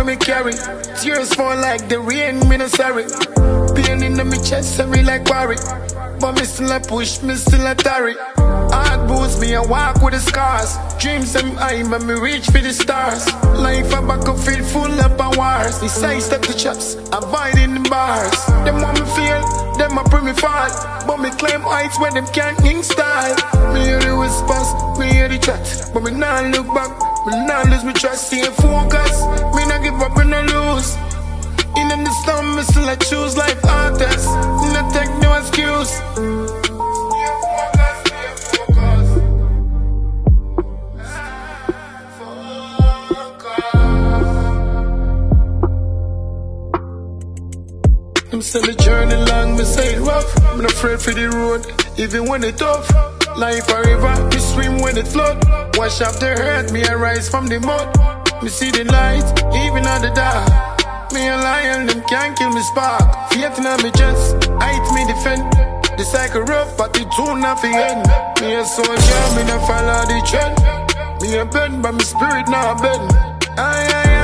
me carry. Tears fall like the rain, me no sorry. Pain in my chest, me like worry. But me still a push, me still a tarry. Heart boost me, I walk with the scars. Dreams them high, but me reach for the stars. Life a battlefield full up of wars. Besides step the chops, avoiding the bars. Them want me feel, them a pray me fall. But me climb heights where them can't install. Me hear the whispers, me hear the chat. But me nah look back, me nah lose me trust. Stay focused, me nah give up and no lose. In the storm, me still I choose life artists. No take no excuse. Them say the journey long, me say it rough. I'm not afraid for the road, even when it tough. Life a river, me swim when it flood. Wash up the hurt, me I rise from the mud. Me see the light, even on the dark. Me a lion, them can't kill me spark. Faith in me chest, height me defend. The cycle rough, but the tune not the end. Me a soldier, me not follow the trend. Me a bend, but me spirit not bend. Aye, aye,